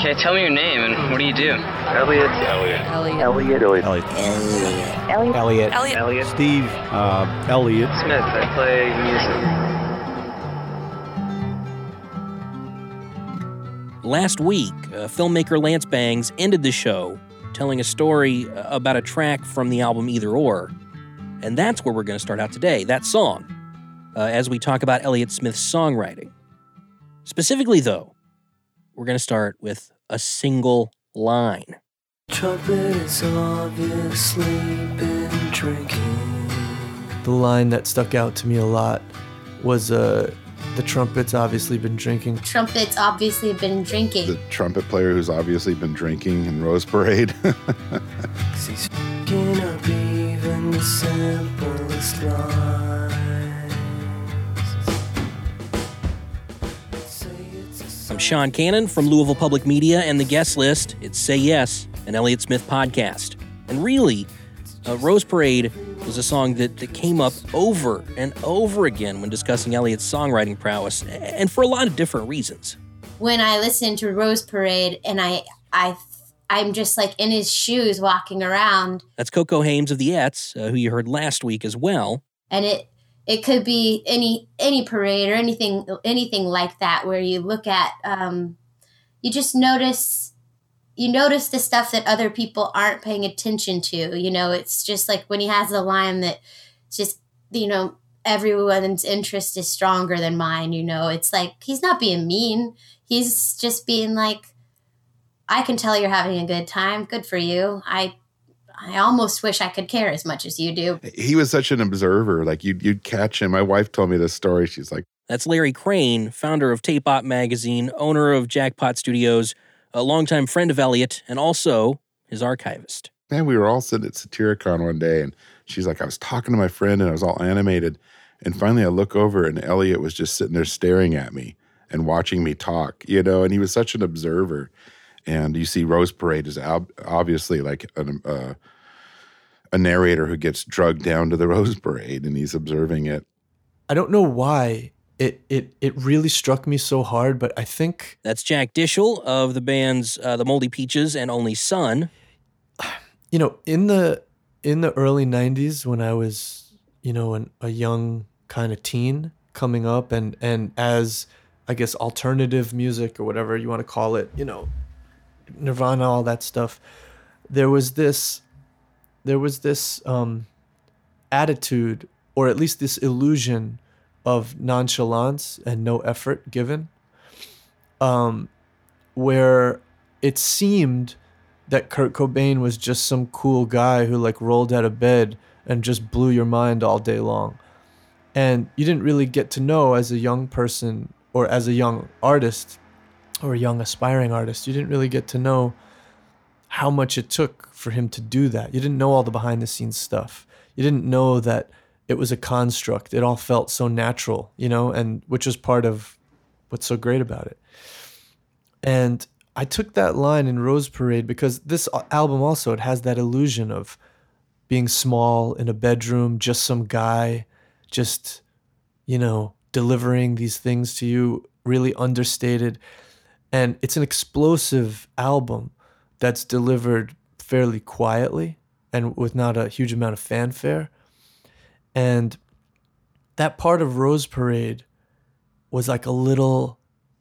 Okay, tell me your name and what do you do? Elliot. Steve, Elliot. Smith, I play music. Last week, filmmaker Lance Bangs ended the show telling a story about a track from the album Either Or. And that's where we're going to start out today, that song, as we talk about Elliott Smith's songwriting. Specifically, though, we're going to start with a single line. Trumpet has obviously been drinking. The line that stuck out to me a lot was the trumpet's obviously been drinking. Trumpet's obviously been drinking. The trumpet player who's obviously been drinking in Rose Parade. He's f***ing up even the simplest lines. I'm Sean Cannon from Louisville Public Media and the guest list. It's Say Yes, an Elliott Smith podcast. And really, Rose Parade was a song that came up over and over again when discussing Elliott's songwriting prowess, and for a lot of different reasons. When I listen to Rose Parade and I'm just like in his shoes walking around. That's Coco Hames of the Ets, who you heard last week as well. And it could be any parade or anything like that where you look at, you just notice the stuff that other people aren't paying attention to. You know, it's just like when he has the line that just, you know, everyone's interest is stronger than mine. You know, it's like, he's not being mean. He's just being like, I can tell you're having a good time. Good for you. I almost wish I could care as much as you do. He was such an observer. Like you'd catch him. My wife told me this story. She's like, that's Larry Crane, founder of Tape Op Magazine, owner of Jackpot Studios, a longtime friend of Elliott, and also his archivist. Man, we were all sitting at Satyricon one day, and she's like, I was talking to my friend, and I was all animated. And finally I look over, and Elliott was just sitting there staring at me and watching me talk, you know, and he was such an observer. And you see Rose Parade is obviously like a narrator who gets drugged down to the Rose Parade, and he's observing it. I don't know why it really struck me so hard, but I think... That's Jack Dishel of the bands The Moldy Peaches and Only Son. You know, in the early 90s when I was, you know, a young kind of teen coming up and as, I guess, alternative music or whatever you want to call it, you know, Nirvana, all that stuff, there was this attitude, or at least this illusion of nonchalance and no effort given, where it seemed that Kurt Cobain was just some cool guy who like rolled out of bed and just blew your mind all day long. And you didn't really get to know as a young person or as a young artist or a young aspiring artist, you didn't really get to know how much it took for him to do that. You didn't know all the behind the scenes stuff. You didn't know that it was a construct. It all felt so natural, you know, and which was part of what's so great about it. And I took that line in Rose Parade because this album also, it has that illusion of being small in a bedroom, just some guy, just, you know, delivering these things to you, really understated. And it's an explosive album that's delivered fairly quietly and with not a huge amount of fanfare. And that part of Rose Parade was like a little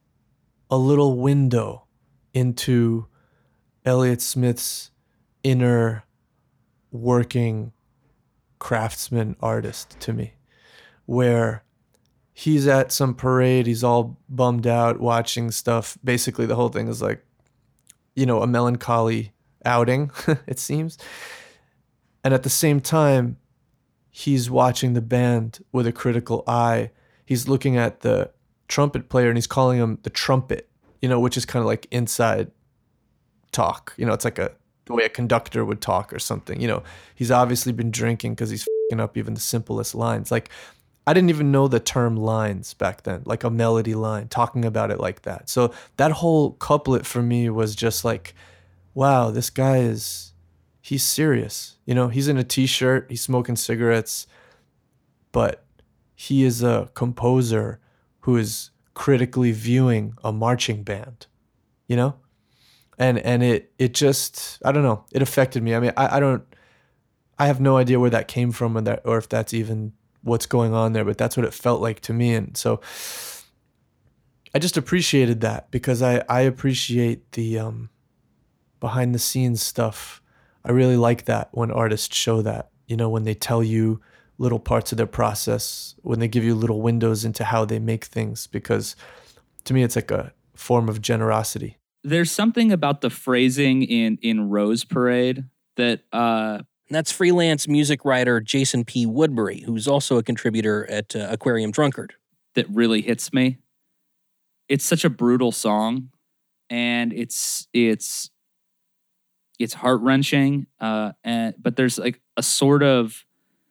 window into Elliott Smith's inner working craftsman artist to me, where he's at some parade, he's all bummed out watching stuff. Basically, the whole thing is like, you know, a melancholy outing, it seems. And at the same time, he's watching the band with a critical eye. He's looking at the trumpet player and he's calling him the trumpet, you know, which is kind of like inside talk. You know, it's like the way a conductor would talk or something. You know, he's obviously been drinking because he's f***ing up even the simplest lines. Like, I didn't even know the term lines back then, like a melody line, talking about it like that. So that whole couplet for me was just like, wow, this guy he's serious. You know, he's in a t-shirt, he's smoking cigarettes, but he is a composer who is critically viewing a marching band, you know? and it just, I don't know, it affected me. I mean, I have no idea where that came from, or if that's even what's going on there, but that's what it felt like to me. And so I just appreciated that, because I appreciate the behind the scenes stuff. I really like that when artists show that, when they tell you little parts of their process, when they give you little windows into how they make things, because to me, it's like a form of generosity. There's something about the phrasing in Rose Parade that... That's freelance music writer Jason P. Woodbury, who's also a contributor at Aquarium Drunkard. That really hits me. It's such a brutal song, and it's heart-wrenching, but there's like a sort of...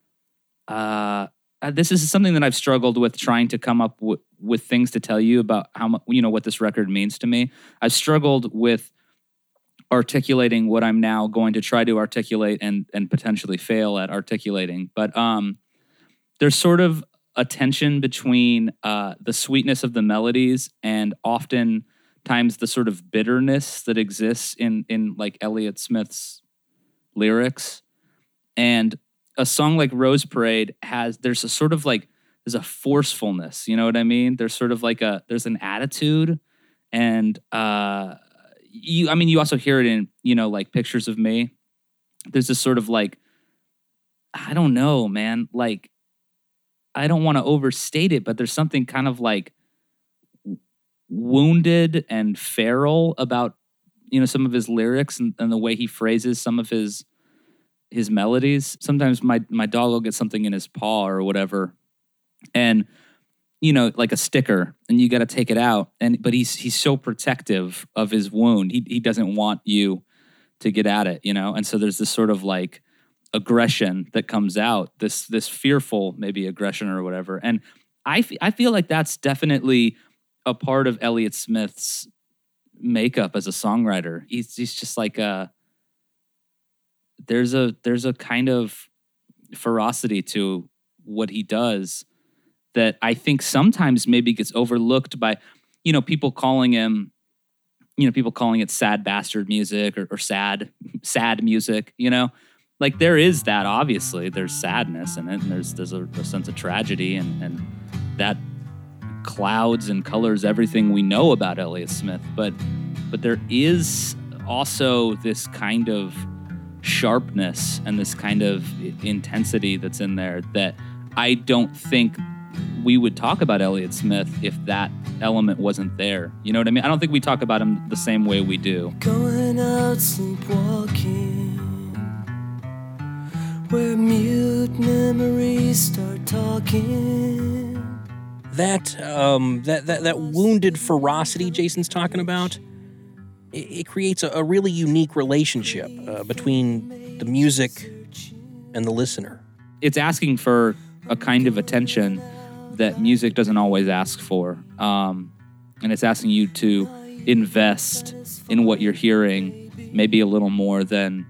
this is something that I've struggled with, trying to come up with things to tell you about how much, what this record means to me. I've struggled with articulating what I'm now going to try to articulate and potentially fail at articulating. But there's sort of a tension between the sweetness of the melodies and oftentimes the sort of bitterness that exists in like Elliott Smith's lyrics. And a song like Rose Parade there's a sort of like, there's a forcefulness, you know what I mean? There's sort of like there's an attitude, and you also hear it in, like Pictures of Me. There's this sort of like, I don't know, man, like, I don't want to overstate it, but there's something kind of like wounded and feral about, some of his lyrics and the way he phrases some of his melodies. Sometimes my dog will get something in his paw or whatever, and like a sticker, and you got to take it out. But he's so protective of his wound. He doesn't want you to get at it, And so there's this sort of like aggression that comes out, this fearful maybe aggression or whatever. And I feel like that's definitely a part of Elliott Smith's makeup as a songwriter. He's just like there's a kind of ferocity to what he does that I think sometimes maybe gets overlooked by, people calling it sad bastard music or sad music, like there is that, obviously there's sadness in it, and there's a sense of tragedy, and that clouds and colors everything we know about Elliott Smith. But there is also this kind of sharpness and this kind of intensity that's in there that I don't think we would talk about Elliott Smith if that element wasn't there. You know what I mean? I don't think we talk about him the same way we do. Going out sleepwalking, where mute memories start talking. That wounded ferocity Jason's talking about, it creates a really unique relationship between the music and the listener. It's asking for a kind of attention that music doesn't always ask for. And it's asking you to invest in what you're hearing, maybe a little more than,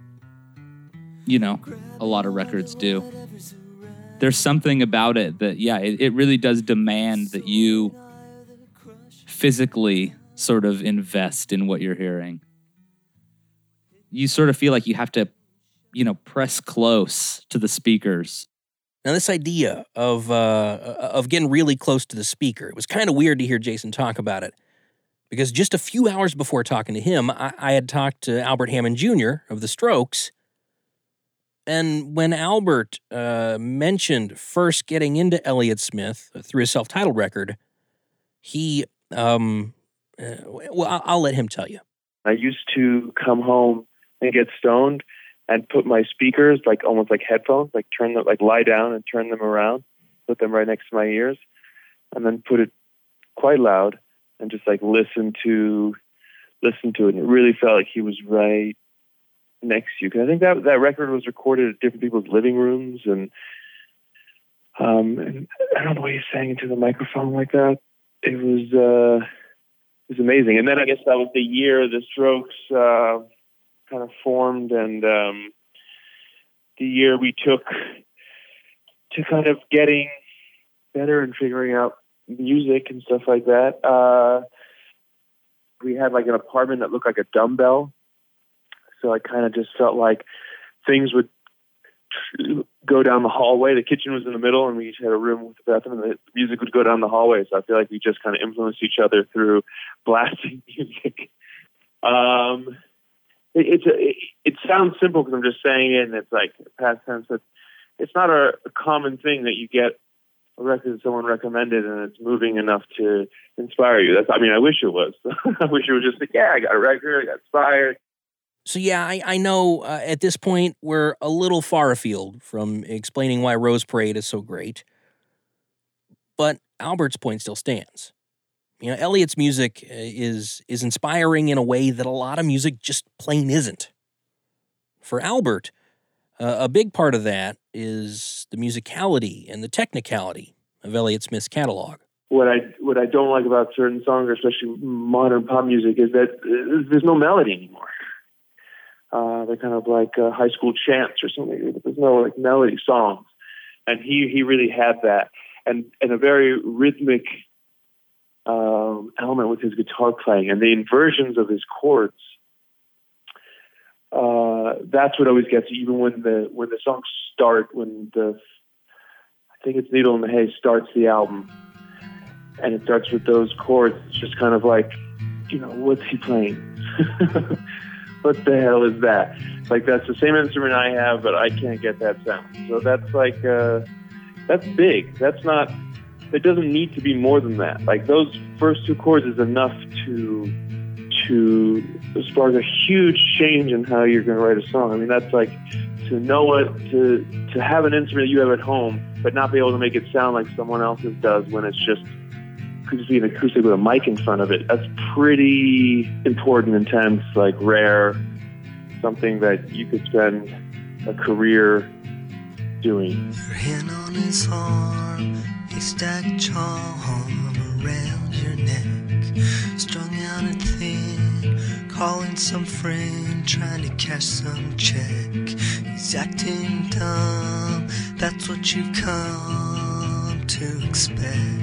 a lot of records do. There's something about it that, it really does demand that you physically sort of invest in what you're hearing. You sort of feel like you have to, press close to the speakers. Now, this idea of getting really close to the speaker, it was kind of weird to hear Jason talk about it, because just a few hours before talking to him, I had talked to Albert Hammond Jr. of The Strokes, and when Albert mentioned first getting into Elliott Smith through his self-titled record, he, I'll let him tell you. I used to come home and get stoned and put my speakers, like almost like headphones, like turn them, like lie down and turn them around, put them right next to my ears, and then put it quite loud and just like listen to it. And it really felt like he was right next to you. Because I think that record was recorded at different people's living rooms, and I don't know why he sang into the microphone like that. It was amazing. And then I guess that was the year the Strokes kind of formed, and the year we took to kind of getting better and figuring out music and stuff like that. we had like an apartment that looked like a dumbbell. So I kind of just felt like things would go down the hallway. The kitchen was in the middle, and we each had a room with the bathroom, and the music would go down the hallway. So I feel like we just kind of influenced each other through blasting music. It sounds simple because I'm just saying it, and it's like past tense, but it's not a common thing that you get a record that someone recommended and it's moving enough to inspire you. I wish it was. I wish it was just like, yeah, I got a record, I got inspired. So yeah, I know at this point we're a little far afield from explaining why Rose Parade is so great, but Albert's point still stands. You know, Elliot's music is inspiring in a way that a lot of music just plain isn't. For Albert, a big part of that is the musicality and the technicality of Elliott Smith's catalog. What I don't like about certain songs, especially modern pop music, is that there's no melody anymore. They're kind of like high school chants or something. There's no like melody songs, and he really had that, and a very rhythmic element with his guitar playing and the inversions of his chords. That's what always gets you, even when the songs start. I think it's Needle in the Hay starts the album, and it starts with those chords. It's just kind of like, what's he playing? What the hell is that? Like, that's the same instrument I have, but I can't get that sound. So that's like, that's big. That's not, it doesn't need to be more than that. Like, those first two chords is enough to spark a huge change in how you're going to write a song. I mean, that's like, to know it, to have an instrument that you have at home, but not be able to make it sound like someone else's does when it's just could just be an acoustic with a mic in front of it. That's pretty important, intense, like rare, something that you could spend a career doing. Your hand on his arm, he stacked charm around your neck, strung out and thin, calling some friend, trying to cash some check. He's acting dumb, that's what you've come to expect.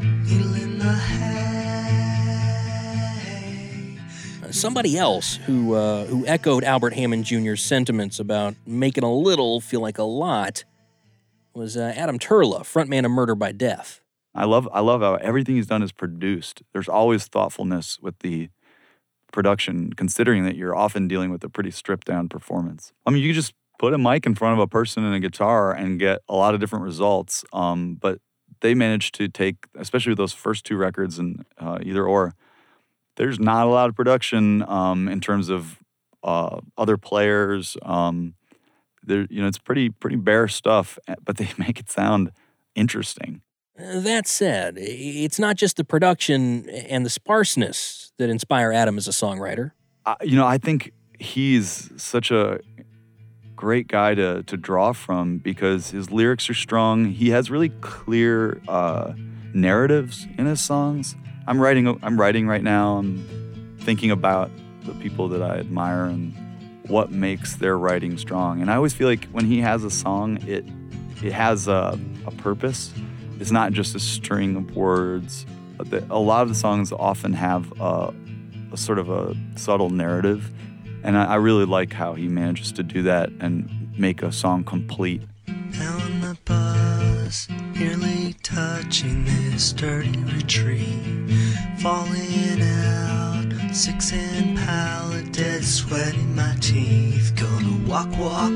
Somebody else who echoed Albert Hammond Jr.'s sentiments about making a little feel like a lot was Adam Turla, frontman of Murder by Death. I love how everything he's done is produced. There's always thoughtfulness with the production, considering that you're often dealing with a pretty stripped down performance. I mean, you just put a mic in front of a person and a guitar and get a lot of different results. But they managed to take, especially with those first two records and Either Or, there's not a lot of production in terms of other players. It's pretty bare stuff, but they make it sound interesting. That said, it's not just the production and the sparseness that inspire Adam as a songwriter. I think he's such a great guy to draw from because his lyrics are strong. He has really clear narratives in his songs. I'm writing right now. I'm thinking about the people that I admire and what makes their writing strong. And I always feel like when he has a song, it has a purpose. It's not just a string of words. A lot of the songs often have a sort of a subtle narrative. And I really like how he manages to do that and make a song complete. Down the bus, nearly touching this dirty retreat, falling out, 6-inch pallet, dead sweat in my teeth. Gonna walk,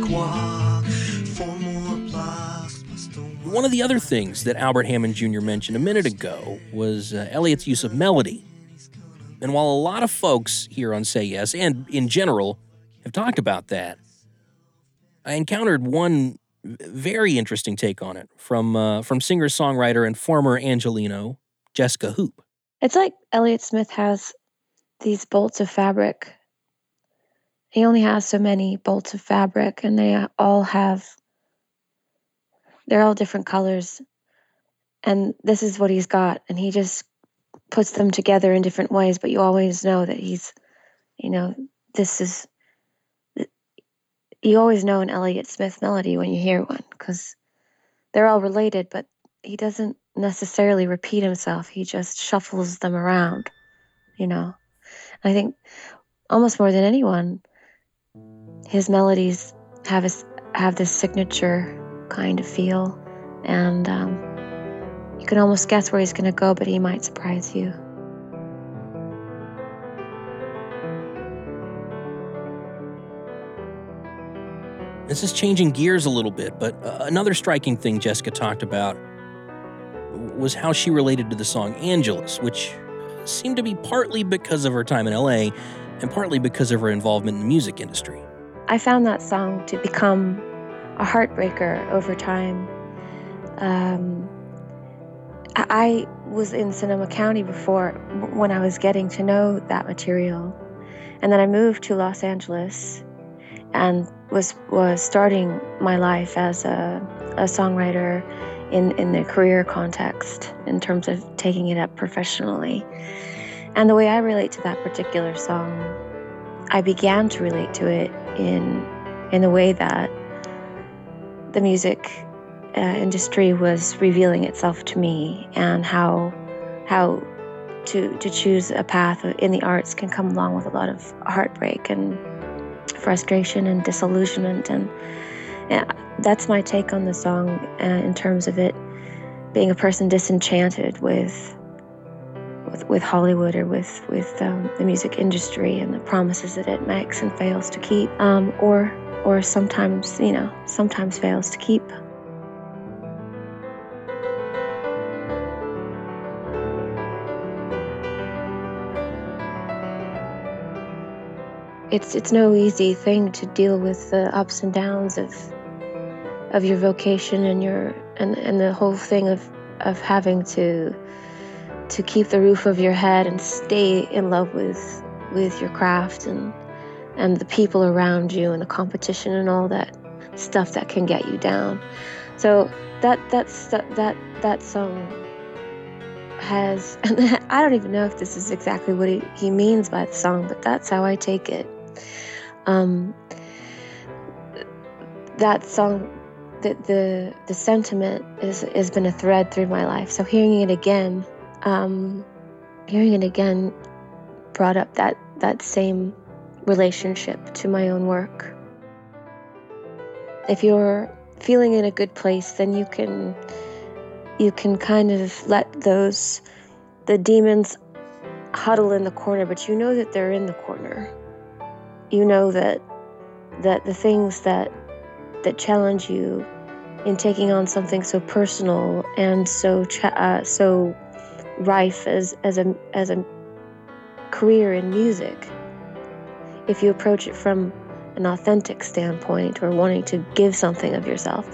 4 more blocks. One of the other things that Albert Hammond Jr. mentioned a minute ago was Elliott's use of melody. And while a lot of folks here on Say Yes, and in general, have talked about that, I encountered one very interesting take on it from singer-songwriter and former Angelino, Jessica Hoop. It's like Elliott Smith has these bolts of fabric. He only has so many bolts of fabric, and they're all different colors. And this is what he's got, and he just puts them together in different ways, but you always know that you always know an Elliott Smith melody when you hear one, because they're all related, but he doesn't necessarily repeat himself. He just shuffles them around, I think almost more than anyone, his melodies have this signature kind of feel, and you can almost guess where he's going to go, but he might surprise you. This is changing gears a little bit, but another striking thing Jessica talked about was how she related to the song Angelus, which seemed to be partly because of her time in LA and partly because of her involvement in the music industry. I found that song to become a heartbreaker over time. I was in Sonoma County before when I was getting to know that material. And then I moved to Los Angeles and was starting my life as a songwriter in the career context in terms of taking it up professionally. And the way I relate to that particular song, I began to relate to it in the way that the music industry was revealing itself to me, and how to choose a path in the arts can come along with a lot of heartbreak and frustration and disillusionment, and that's my take on the song in terms of it being a person disenchanted with Hollywood or with the music industry and the promises that it makes and fails to keep, or sometimes fails to keep. It's no easy thing to deal with the ups and downs of your vocation and the whole thing of having to keep the roof over your head and stay in love with your craft and the people around you and the competition and all that stuff that can get you down. So that song has, and I don't even know if this is exactly what he means by the song, but that's how I take it. That song, the sentiment has been a thread through my life. So hearing it again brought up that same relationship to my own work. If you're feeling in a good place, then you can kind of let the demons huddle in the corner, but you know that they're in the corner. You know that the things that challenge you in taking on something so personal and so rife as a career in music, if you approach it from an authentic standpoint or wanting to give something of yourself,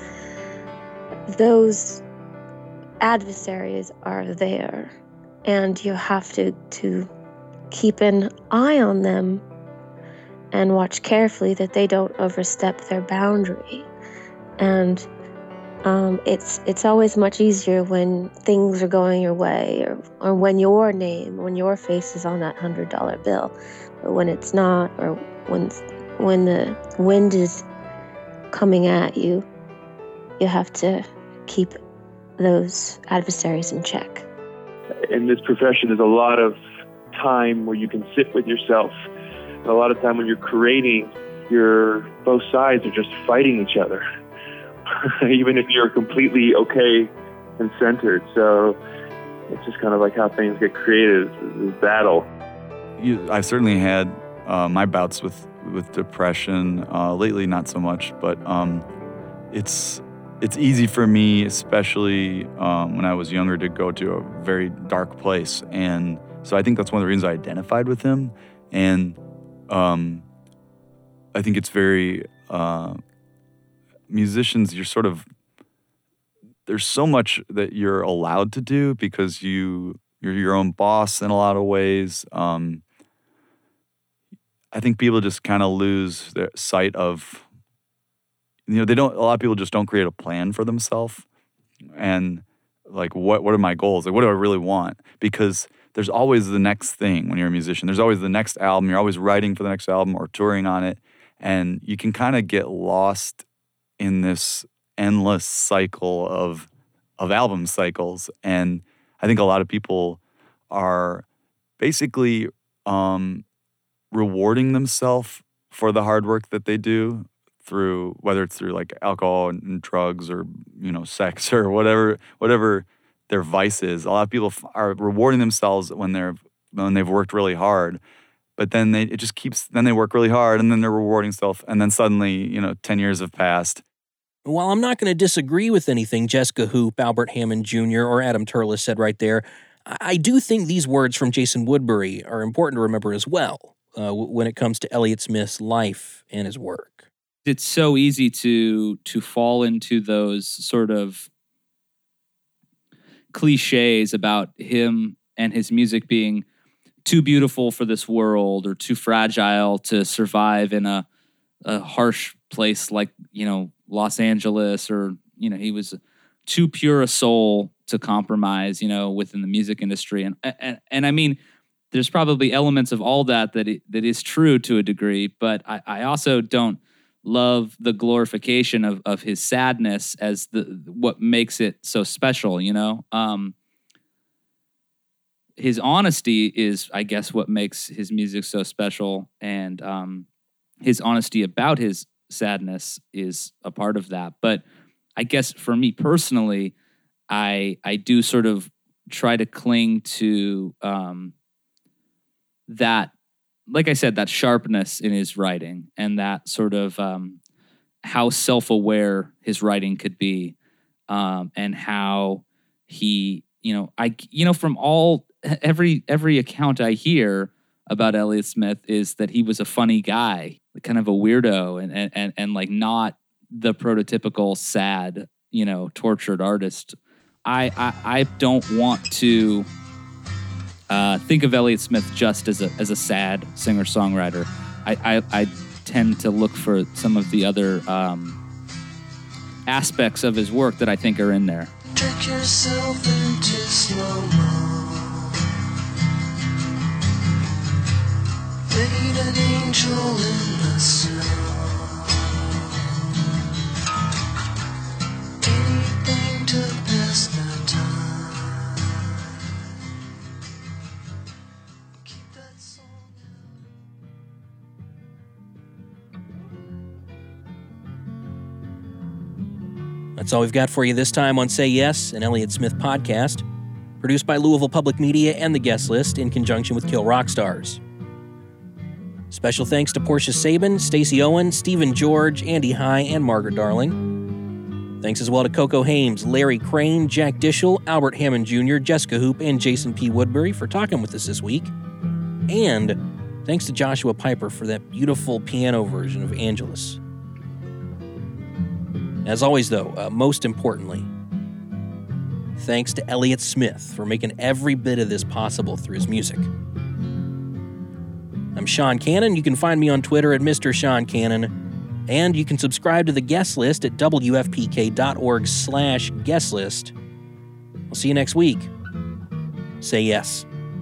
those adversaries are there, and you have to keep an eye on them and watch carefully that they don't overstep their boundary. And it's always much easier when things are going your way, or when your face is on that $100 bill. But when it's not, or when the wind is coming at you, you have to keep those adversaries in check. In this profession, there's a lot of time where you can sit with yourself. And a lot of time when you're creating, both sides are just fighting each other, even if you're completely okay and centered. So it's just kind of like how things get created, is battle. I certainly had my bouts with depression. Lately, not so much, but it's easy for me, especially when I was younger, to go to a very dark place. And so I think that's one of the reasons I identified with him. And I think it's very, musicians, there's so much that you're allowed to do because you're your own boss in a lot of ways. I think people just kind of lose their sight of, a lot of people just don't create a plan for themselves. And like, what are my goals? Like, what do I really want? Because there's always the next thing when you're a musician. There's always the next album. You're always writing for the next album or touring on it. And you can kind of get lost in this endless cycle of album cycles. And I think a lot of people are basically rewarding themselves for the hard work that they do through, whether it's through like alcohol and drugs or, you know, sex or whatever their vice is. A lot of people are rewarding themselves when they've worked really hard, but then they work really hard and then they're rewarding themselves, and then suddenly, you know, 10 years have passed. While I'm not going to disagree with anything Jessica Hoop, Albert Hammond Jr., or Adam Turles said right there, I do think these words from Jason Woodbury are important to remember as well when it comes to Elliott Smith's life and his work. It's so easy to fall into those sort of cliches about him and his music being too beautiful for this world or too fragile to survive in a harsh place like, you know, Los Angeles, or, you know, he was too pure a soul to compromise, you know, within the music industry. And I mean, there's probably elements of all that is true to a degree, but I also don't love the glorification of his sadness as what makes it so special, you know? His honesty is, I guess, what makes his music so special, and his honesty about his sadness is a part of that. But I guess for me personally, I do sort of try to cling to that, like I said, that sharpness in his writing, and that sort of how self-aware his writing could be, and how he, from every account I hear about Elliott Smith is that he was a funny guy, kind of a weirdo, and like not the prototypical sad, tortured artist. I don't want to think of Elliott Smith just as a sad singer-songwriter. I tend to look for some of the other aspects of his work that I think are in there. Trick yourself into slow-mo. Faded angel in the snow. Anything to pass the time. Keep that song out. That's all we've got for you this time on Say Yes, an Elliott Smith podcast, produced by Louisville Public Media and The Guest List in conjunction with Kill Rock Stars. Special thanks to Portia Sabin, Stacey Owen, Stephen George, Andy High, and Margaret Darling. Thanks as well to Coco Hames, Larry Crane, Jack Dishel, Albert Hammond Jr., Jessica Hoop, and Jason P. Woodbury for talking with us this week. And thanks to Joshua Piper for that beautiful piano version of Angelus. As always, though, most importantly, thanks to Elliott Smith for making every bit of this possible through his music. I'm Sean Cannon. You can find me on Twitter at Mr. Sean Cannon. And you can subscribe to The Guest List at wfpk.org/guest list. I'll see you next week. Say yes.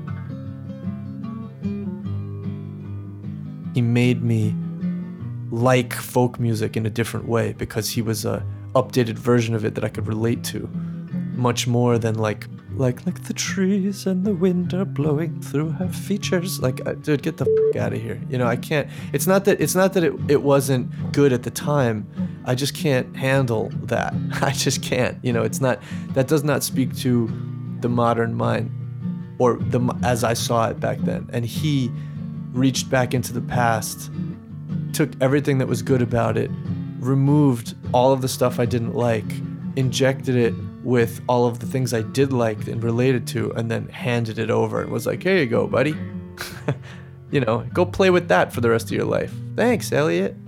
He made me like folk music in a different way because he was a updated version of it that I could relate to much more than like the trees and the wind are blowing through her features. Dude, get the out of here. I can't. It's not that it wasn't good at the time. I just can't handle that. I just can't. It's not, that does not speak to the modern mind or as I saw it back then. And he reached back into the past, took everything that was good about it, removed all of the stuff I didn't like, injected it with all of the things I did like and related to, and then handed it over and was like, here you go, buddy. Go play with that for the rest of your life. Thanks, Elliott.